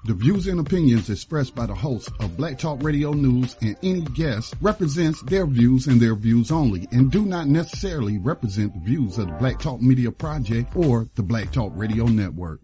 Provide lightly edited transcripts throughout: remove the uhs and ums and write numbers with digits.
The views and opinions expressed by the hosts of Black Talk Radio News and any guest represents their views and their views only and do not necessarily represent the views of the Black Talk Media Project or the Black Talk Radio Network.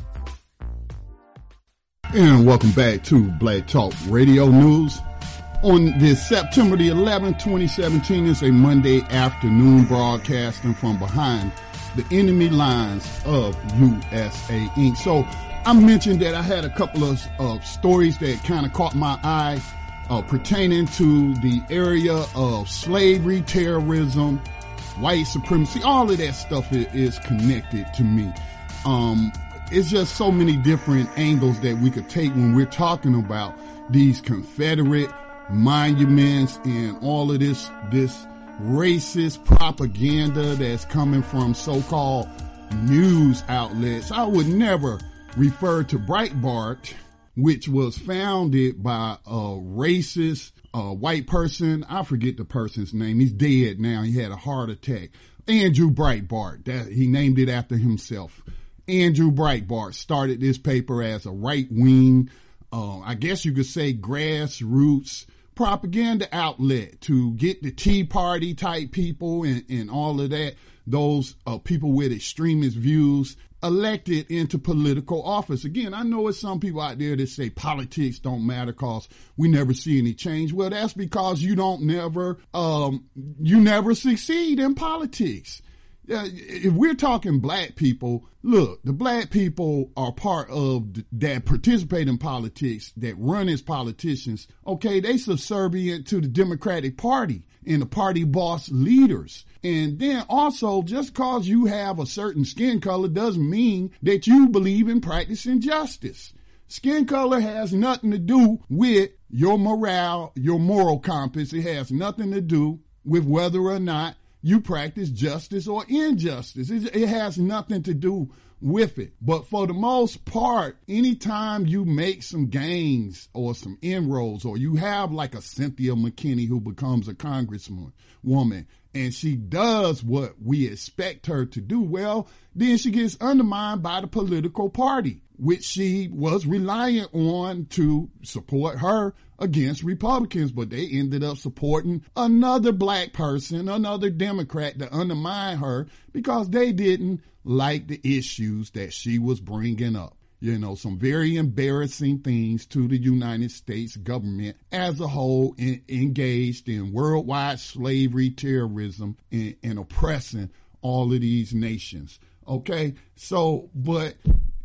And welcome back to Black Talk Radio News. On this September the 11th, 2017, it's a Monday afternoon broadcasting from behind the enemy lines of USA Inc. So I mentioned that I had a couple of stories that kind of caught my eye pertaining to the area of slavery, terrorism, white supremacy. All of that stuff is connected to me. It's just so many different angles that we could take when we're talking about these Confederate monuments and all of this racist propaganda that's coming from so-called news outlets. I would never refer to Breitbart, which was founded by a racist white person. I forget the person's name. He's dead now. He had a heart attack. Andrew Breitbart. He named it after himself. Andrew Breitbart started this paper as a right-wing, I guess you could say grassroots propaganda outlet to get the Tea Party type people and all of that, those people with extremist views elected into political office. Again, I know there's some people out there that say politics don't matter because we never see any change. Well, that's because you never succeed in politics. If we're talking black people, look, the black people are part of that participate in politics, that run as politicians. Okay, they subservient to the Democratic Party and the party boss leaders. And then also, just cause you have a certain skin color doesn't mean that you believe in practicing justice. Skin color has nothing to do with your morale, your moral compass. It has nothing to do with whether or not you practice justice or injustice. It has nothing to do with it. But for the most part, anytime you make some gains or some inroads, or you have like a Cynthia McKinney who becomes a congresswoman and she does what we expect her to do, well, then she gets undermined by the political party, which she was reliant on to support her against Republicans, but they ended up supporting another black person, another Democrat, to undermine her because they didn't like the issues that she was bringing up. You know, some very embarrassing things to the United States government as a whole, engaged in worldwide slavery, terrorism, and oppressing all of these nations. Okay, so but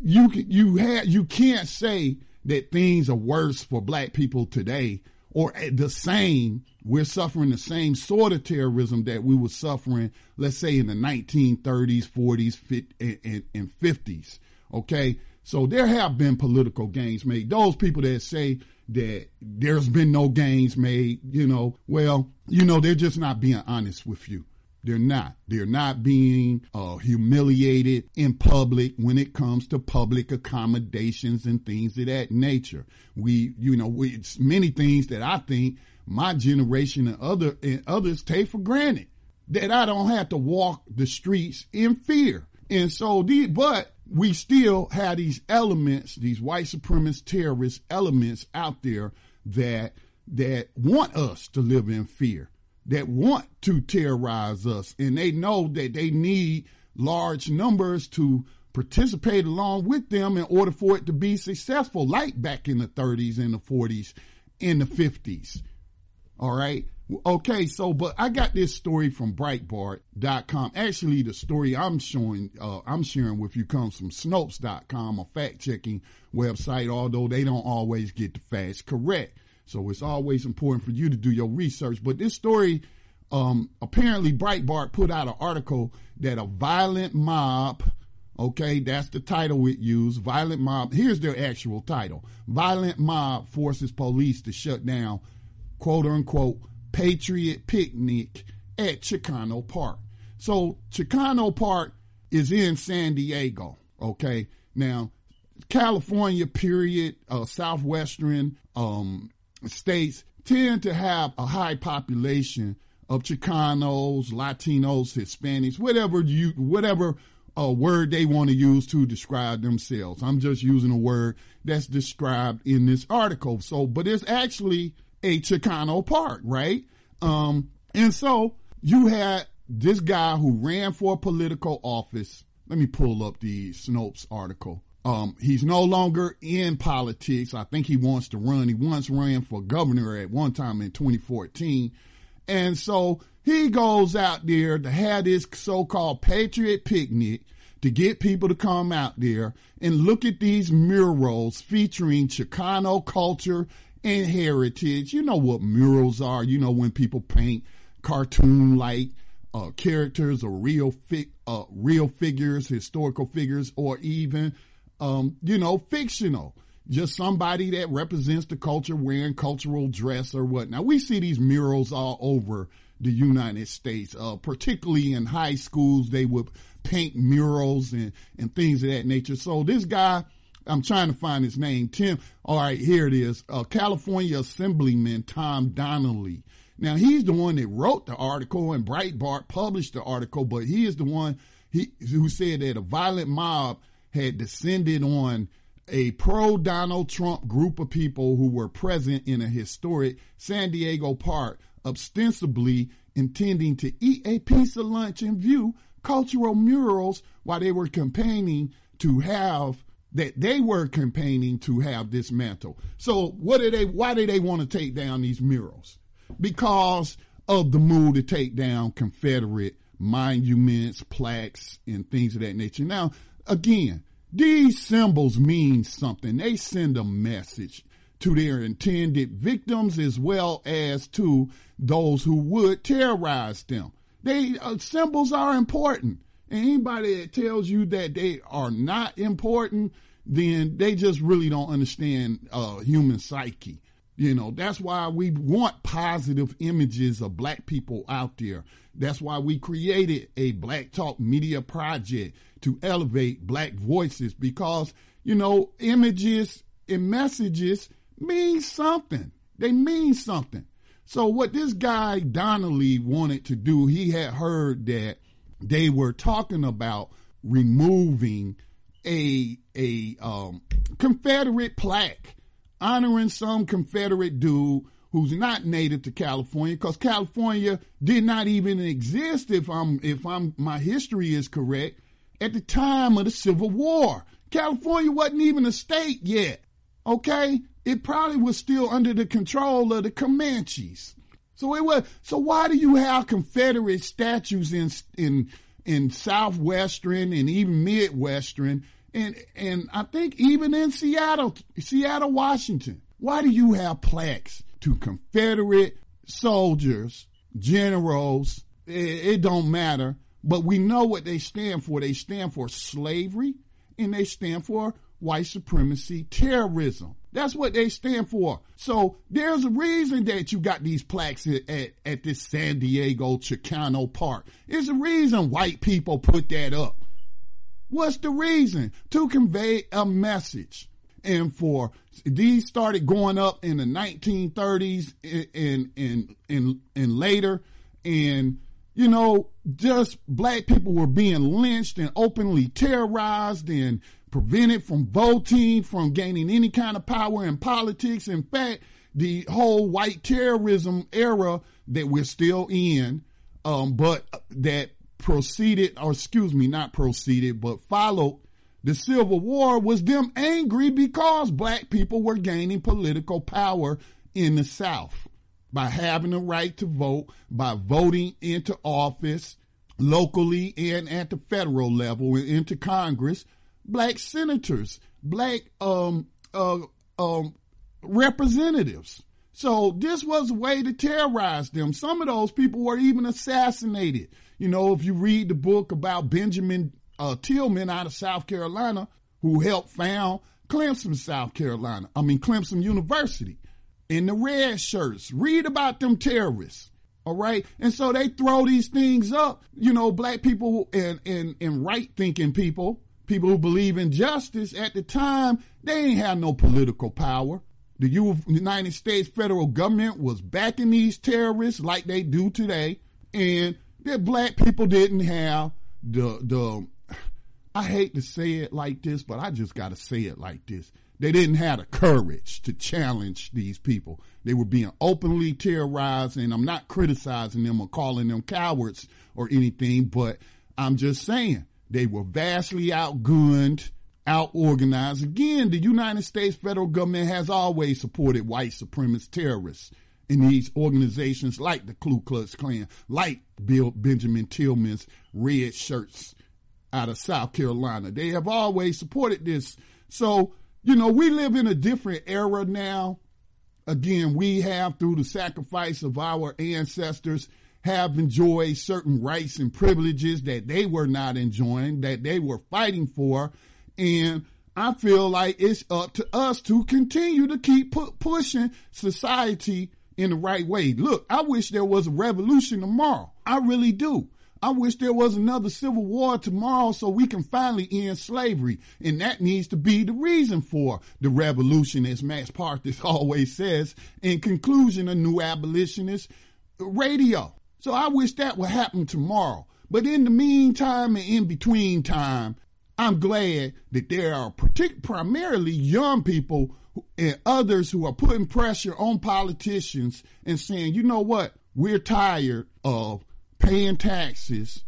you can't say that things are worse for black people today or the same. We're suffering the same sort of terrorism that we were suffering, let's say, in the 1930s, 40s, and 50s. Okay, so there have been political gains made. Those people that say that there's been no gains made, they're just not being honest with you. They're not. They're not being humiliated in public when it comes to public accommodations and things of that nature. It's many things that I think my generation and others take for granted, that I don't have to walk the streets in fear. And so, but we still have these elements, these white supremacist terrorist elements out there that want us to live in fear, that want to terrorize us, and they know that they need large numbers to participate along with them in order for it to be successful, like back in the 30s and the 40s and the 50s. All right. Okay. So, but I got this story from Breitbart.com. Actually, the story I'm sharing with you comes from Snopes.com, a fact-checking website, although they don't always get the facts correct. So it's always important for you to do your research. But this story, apparently Breitbart put out an article that a violent mob, okay, that's the title it used, violent mob. Here's their actual title. Violent mob forces police to shut down, quote unquote, Patriot picnic at Chicano Park. So Chicano Park is in San Diego, okay? Now, California, period, southwestern states tend to have a high population of Chicanos, Latinos, Hispanics, whatever a word they want to use to describe themselves. I'm just using a word that's described in this article. So, but it's actually a Chicano park, right? And so you had this guy who ran for political office. Let me pull up the Snopes article. He's no longer in politics. I think he wants to run. He once ran for governor at one time in 2014. And so he goes out there to have this so-called patriot picnic to get people to come out there and look at these murals featuring Chicano culture and heritage. You know what murals are. You know, when people paint cartoon-like characters or real figures, historical figures, or even, fictional. Just somebody that represents the culture wearing cultural dress or what. Now, we see these murals all over the United States, particularly in high schools. They would paint murals and things of that nature. So this guy, I'm trying to find his name, Tim. All right, here it is. California Assemblyman Tom Donnelly. Now, he's the one that wrote the article, and Breitbart published the article, but he is the one who said that a violent mob had descended on a pro-Donald Trump group of people who were present in a historic San Diego park, ostensibly intending to eat a piece of lunch and view cultural murals while they were campaigning to have dismantled. So why do they want to take down these murals? Because of the move to take down Confederate monuments, plaques, and things of that nature. Now, again, these symbols mean something. They send a message to their intended victims as well as to those who would terrorize them. Symbols are important. And anybody that tells you that they are not important, then they just really don't understand human psyche. You know, that's why we want positive images of black people out there. That's why we created a Black Talk Media Project to elevate black voices, because, images and messages mean something. They mean something. So what this guy Donnelly wanted to do, he had heard that they were talking about removing a Confederate plaque honoring some Confederate dude who's not native to California, because California did not even exist, if my history is correct, at the time of the Civil War. California wasn't even a state yet. Okay? It probably was still under the control of the Comanches. So why do you have Confederate statues in Southwestern and even Midwestern and I think even in Seattle, Washington? Why do you have plaques to Confederate soldiers, generals? It don't matter, but we know what they stand for. They stand for slavery, and they stand for white supremacy, terrorism. That's what they stand for. So there's a reason that you got these plaques at this San Diego Chicano park. There's a reason white people put that up. What's the reason? To convey a message. And these started going up in the 1930s and later. And, just black people were being lynched and openly terrorized and prevented from voting, from gaining any kind of power in politics. In fact, the whole white terrorism era that we're still in, but that followed the Civil War, was them angry because black people were gaining political power in the South by having the right to vote, by voting into office locally and at the federal level and into Congress, black senators, black representatives. So this was a way to terrorize them. Some of those people were even assassinated. If you read the book about Benjamin Tillman out of South Carolina, who helped found Clemson University, in the red shirts, read about them terrorists. All right. And so they throw these things up, black people and right thinking people who believe in justice at the time, they ain't have no political power. The United States federal government was backing these terrorists like they do today. And that black people didn't have the I hate to say it like this, but I just got to say it like this. They didn't have the courage to challenge these people. They were being openly terrorized, and I'm not criticizing them or calling them cowards or anything, but I'm just saying they were vastly outgunned, outorganized. Again, the United States federal government has always supported white supremacist terrorists in these organizations like the Ku Klux Klan, like Benjamin Tillman's red shirts out of South Carolina. They have always supported this. So, we live in a different era now. Again, we have, through the sacrifice of our ancestors, have enjoyed certain rights and privileges that they were not enjoying, that they were fighting for. And I feel like it's up to us to continue to keep pushing society in the right way. Look, I wish there was a revolution tomorrow. I really do. I wish there was another civil war tomorrow so we can finally end slavery. And that needs to be the reason for the revolution, as Max Parthas always says. In conclusion, a new abolitionist radio. So I wish that would happen tomorrow. But in the meantime and in between time, I'm glad that there are primarily young people and others who are putting pressure on politicians and saying, you know what, we're tired of paying taxes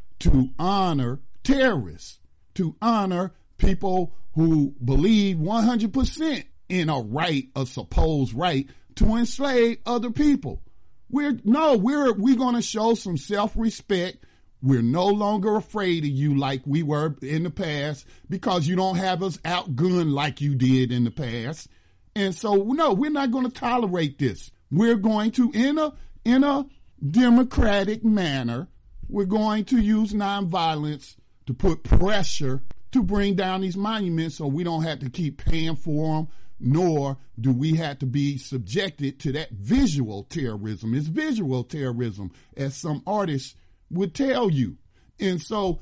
to honor terrorists, to honor people who believe 100% in a supposed right to enslave other people. We're going to show some self-respect. We're no longer afraid of you like we were in the past because you don't have us outgunned like you did in the past. And so, no, we're not going to tolerate this. We're going to, in a democratic manner, we're going to use nonviolence to put pressure to bring down these monuments so we don't have to keep paying for them, nor do we have to be subjected to that visual terrorism. It's visual terrorism, as some artists would tell you. And so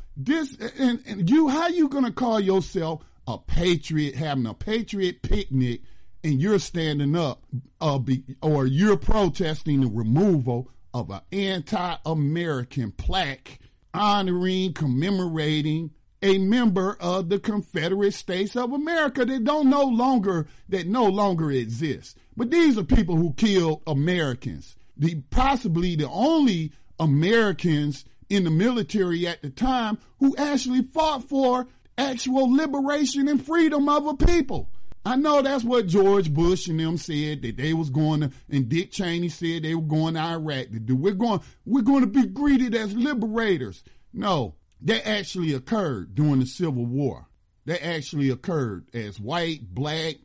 how you going to call yourself a patriot, having a patriot picnic, and you're standing up or you're protesting the removal of an anti-American plaque honoring, commemorating a member of the Confederate States of America that no longer exists. But these are people who killed Americans. Possibly the only Americans in the military at the time who actually fought for actual liberation and freedom of a people. I know that's what George Bush and them said that they was going to, and Dick Cheney said they were going to Iraq to do. We're going to be greeted as liberators. No, that actually occurred during the Civil War. That actually occurred as white, black,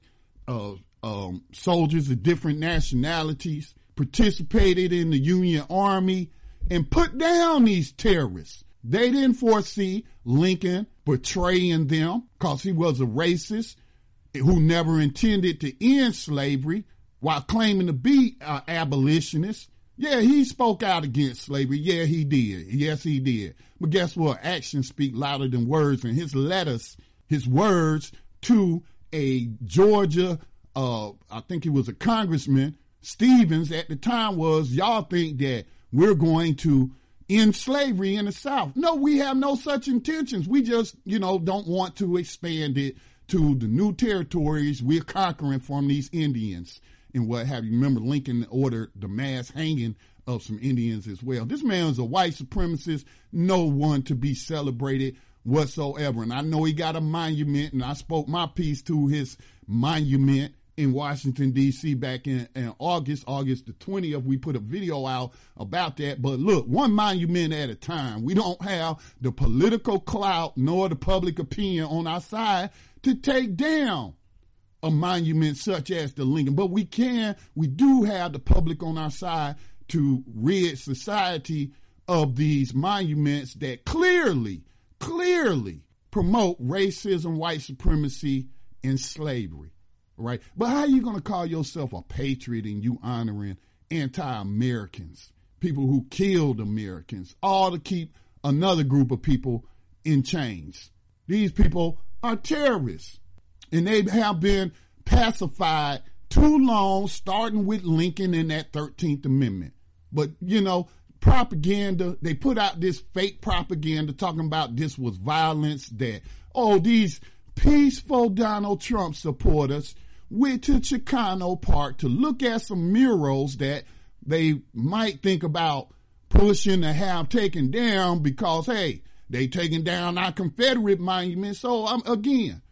soldiers of different nationalities participated in the Union Army and put down these terrorists. They didn't foresee Lincoln betraying them because he was a racist who never intended to end slavery while claiming to be an abolitionist. Yeah, he spoke out against slavery. Yeah, he did. Yes, he did. But guess what? Actions speak louder than words. And his letters, his words to a Georgia, I think he was a congressman, Stevens at the time was, y'all think that we're going to end slavery in the South. No, we have no such intentions. We just, don't want to expand it to the new territories we're conquering from these Indians and what have you. Remember, Lincoln ordered the mass hanging of some Indians as well. This man is a white supremacist, no one to be celebrated whatsoever. And I know he got a monument, and I spoke my piece to his monument in Washington, D.C. back in August the 20th. We put a video out about that. But look, one monument at a time. We don't have the political clout nor the public opinion on our side to take down a monument such as the Lincoln. But we do have the public on our side to rid society of these monuments that clearly promote racism, white supremacy, and slavery. Right? But how are you going to call yourself a patriot and you honoring anti-Americans, people who killed Americans, all to keep another group of people in chains? These people are terrorists, and they have been pacified too long, starting with Lincoln and that 13th Amendment. But, propaganda. They put out this fake propaganda talking about this was violence, that, oh, these peaceful Donald Trump supporters went to Chicano Park to look at some murals that they might think about pushing to have taken down because, hey, they taking down our Confederate monuments. So, again,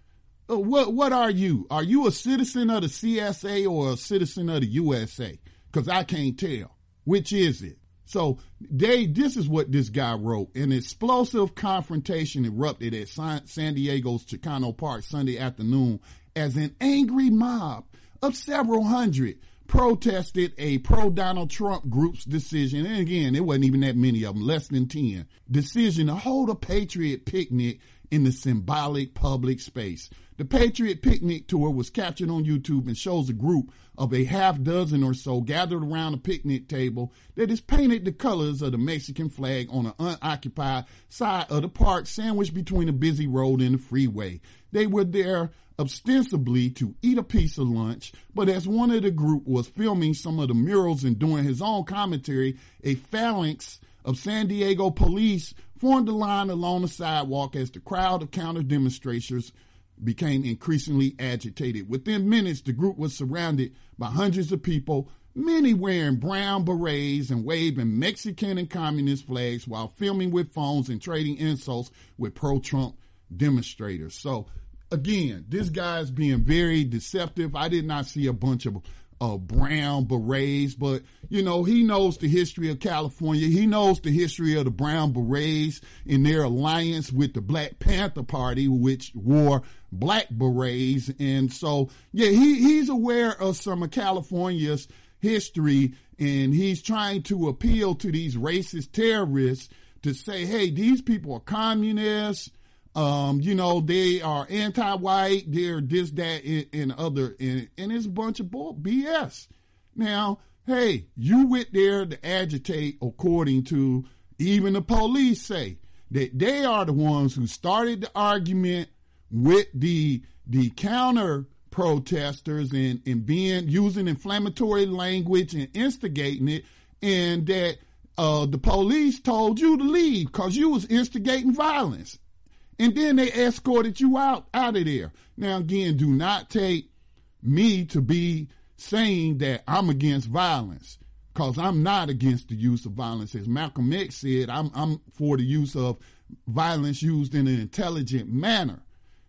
what are you? Are you a citizen of the CSA or a citizen of the USA? Because I can't tell. Which is it? So this is what this guy wrote. An explosive confrontation erupted at San Diego's Chicano Park Sunday afternoon as an angry mob of several hundred protested a pro-Donald Trump group's decision. And again, it wasn't even that many of them, less than 10. Decision to hold a Patriot picnic in the symbolic public space. The Patriot Picnic tour was captured on YouTube and shows a group of a half dozen or so gathered around a picnic table that is painted the colors of the Mexican flag on an unoccupied side of the park, sandwiched between a busy road and the freeway. They were there ostensibly to eat a piece of lunch, but as one of the group was filming some of the murals and doing his own commentary, a phalanx of San Diego police formed a line along the sidewalk as the crowd of counter-demonstrators became increasingly agitated. Within minutes, the group was surrounded by hundreds of people, many wearing brown berets and waving Mexican and communist flags while filming with phones and trading insults with pro-Trump demonstrators. So, again, this guy is being very deceptive. I did not see a bunch of brown berets, but, you know, he knows the history of California. He knows the history of the brown berets in their alliance with the Black Panther Party, which wore black berets. And so, yeah, he's aware of some of California's history, and he's trying to appeal to these racist terrorists to say, hey, these people are communists. You know, they are anti-white, they're this, that, and other, and it's a bunch of BS. Now, hey, you went there to agitate according to even the police say that they are the ones who started the argument with the counter protesters and using inflammatory language and instigating it, and that the police told you to leave because you was instigating violence. And then they escorted you out of there. Now, again, do not take me to be saying that I'm against violence, because I'm not against the use of violence. As Malcolm X said, I'm for the use of violence used in an intelligent manner.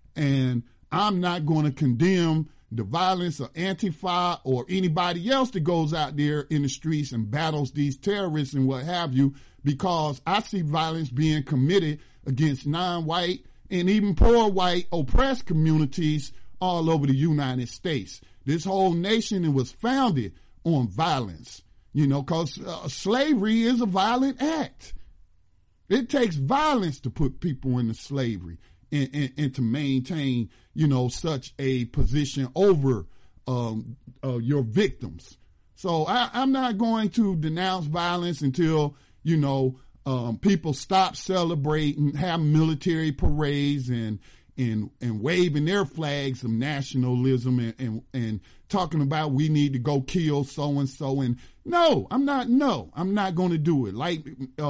And I'm not going to condemn the violence of Antifa or anybody else that goes out there in the streets and battles these terrorists and what have you, because I see violence being committed against non-white and even poor white oppressed communities all over the United States. This whole nation was founded on violence, you know, because slavery is a violent act. It takes violence to put people into slavery and to maintain, you know, such a position over your victims. So I'm not going to denounce violence until, you know, people stop celebrating, have military parades and waving their flags of nationalism and talking about we need to go kill so-and-so. And no, I'm not going to do it. Like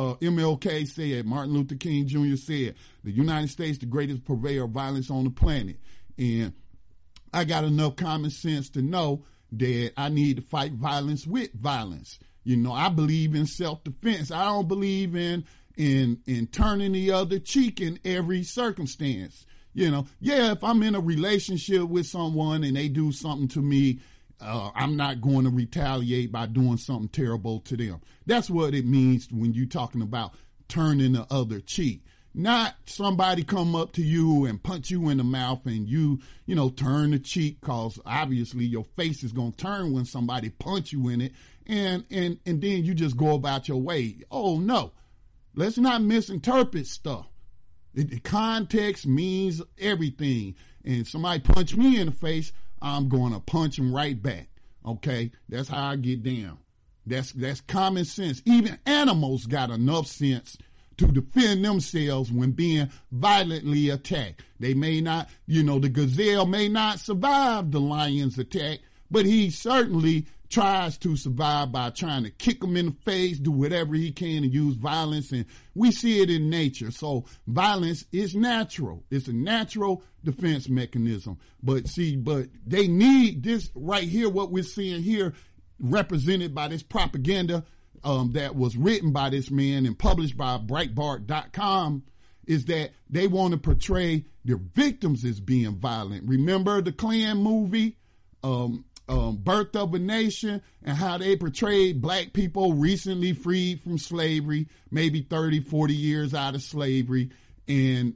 MLK said, Martin Luther King Jr. said, the United States, the greatest purveyor of violence on the planet. And I got enough common sense to know that I need to fight violence with violence. You know, I believe in self-defense. I don't believe in turning the other cheek in every circumstance. You know, yeah, if I'm in a relationship with someone and they do something to me, I'm not going to retaliate by doing something terrible to them. That's what it means when you're talking about turning the other cheek. Not somebody come up to you and punch you in the mouth and you know, turn the cheek, because obviously your face is going to turn when somebody punch you in it. And then you just go about your way. Oh, no. Let's not misinterpret stuff. The context means everything. And somebody punch me in the face, I'm going to punch him right back. Okay? That's how I get down. That's common sense. Even animals got enough sense to defend themselves when being violently attacked. They may not, you know, the gazelle may not survive the lion's attack, but he certainly tries to survive by trying to kick them in the face, do whatever he can to use violence. And we see it in nature. So violence is natural. It's a natural defense mechanism. But they need this right here, what we're seeing here, represented by this propaganda that was written by this man and published by Breitbart.com, is that they want to portray their victims as being violent. Remember the Klan movie, Birth of a Nation, and how they portrayed black people recently freed from slavery, maybe 30, 40 years out of slavery, and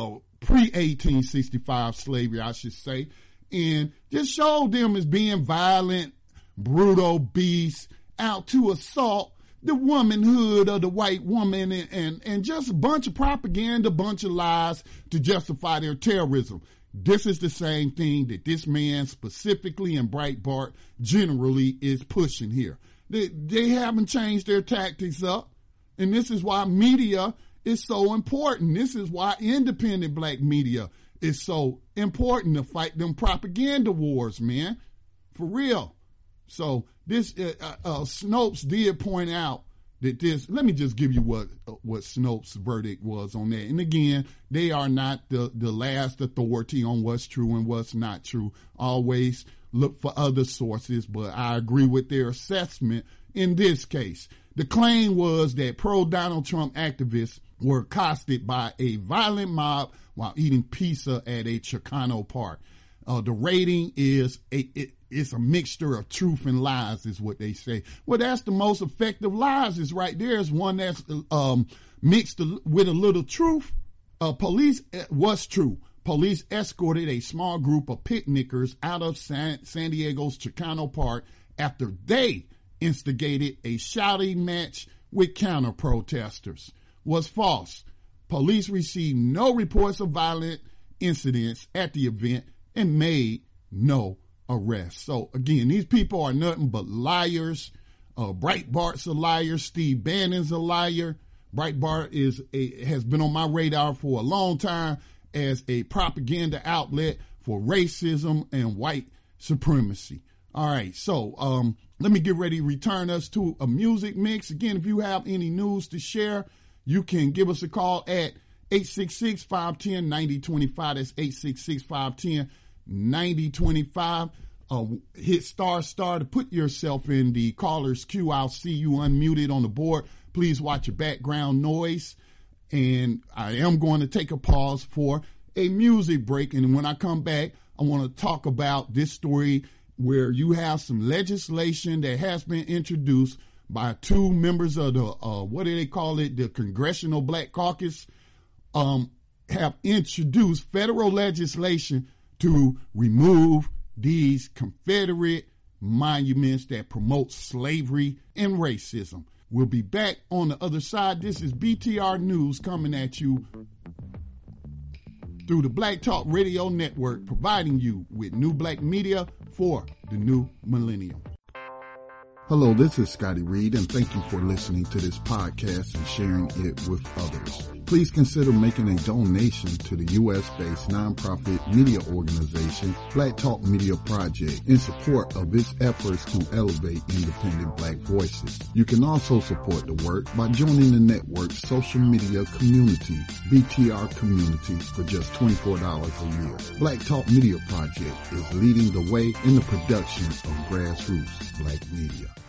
pre-1865 slavery, I should say, and just showed them as being violent, brutal beasts out to assault the womanhood of the white woman, and just a bunch of propaganda, a bunch of lies to justify their terrorism. This is the same thing that this man specifically and Breitbart generally is pushing here. They haven't changed their tactics up, and this is why media is so important. This is why independent black media is so important to fight them propaganda wars, man, for real. So this Snopes did point out that this. Let me just give you what Snopes' verdict was on that. And again, they are not the last authority on what's true and what's not true. Always look for other sources, but I agree with their assessment in this case. The claim was that pro-Donald Trump activists were accosted by a violent mob while eating pizza at a Chicano park. The rating is it's a mixture of truth and lies, is what they say. Well, that's the most effective lies is right there. Is one that's mixed with a little truth. Police was true. Police escorted a small group of picnickers out of San Diego's Chicano Park after they instigated a shouting match with counter-protesters. Was false. Police received no reports of violent incidents at the event and made no arrests. So again, these people are nothing but liars. Breitbart's a liar. Steve Bannon's a liar. Breitbart has been on my radar for a long time as a propaganda outlet for racism and white supremacy. All right, so let me get ready to return us to a music mix. Again, if you have any news to share, you can give us a call at 866-510-9025. That's 866-510-9025. Hit star to put yourself in the caller's queue. I'll see you unmuted on the board. Please watch your background noise. And I am going to take a pause for a music break. And when I come back, I want to talk about this story where you have some legislation that has been introduced by two members of the, what do they call it? The Congressional Black Caucus, have introduced federal legislation to remove these Confederate monuments that promote slavery and racism. We'll be back on the other side. This is BTR News coming at you through the Black Talk Radio Network, providing you with new black media for the new millennium. Hello, this is Scotty Reed, and thank you for listening to this podcast and sharing it with others. Please consider making a donation to the U.S.-based nonprofit media organization, Black Talk Media Project, in support of its efforts to elevate independent black voices. You can also support the work by joining the network's social media community, BTR Community, for just $24 a year. Black Talk Media Project is leading the way in the production of grassroots black media.